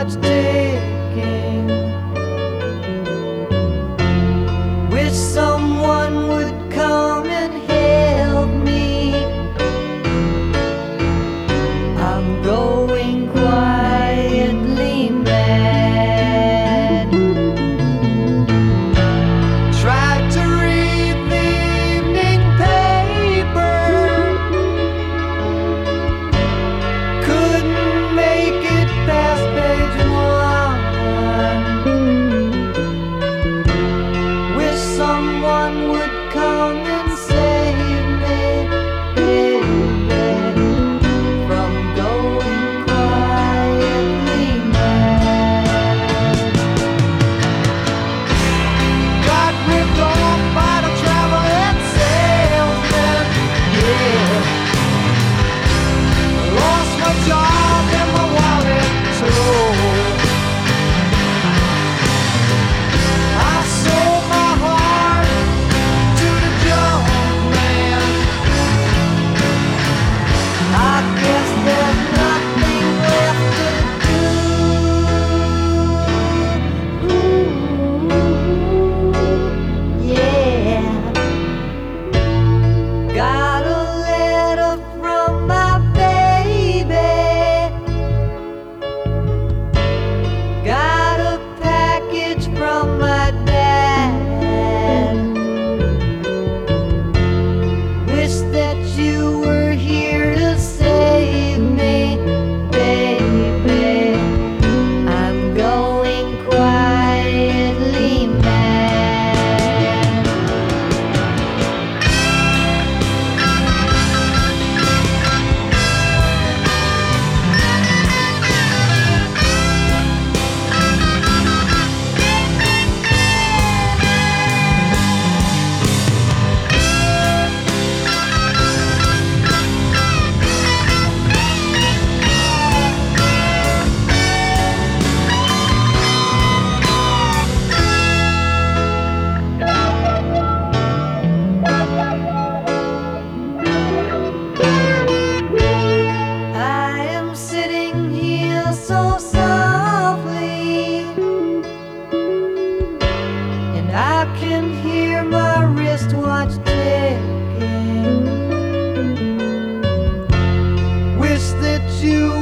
wristwatch ticking. Wish someone would come and help me. I'm going quietly mad. Tried to read the evening paper, couldn't make it past page 1. Wish someone would come and save me, baby, from going quietly mad. Got ripped off by the traveling salesman, yeah. Lost my job and my wallet too. I sold my heart to the junk man. I guess there's nothing left to do. Yeah. Got a letter from my baby. Got a package from my dad. Wish that you were here to save me, baby. I'm going quietly mad. I am sitting here so softly, and I can hear my wristwatch ticking. Wish that you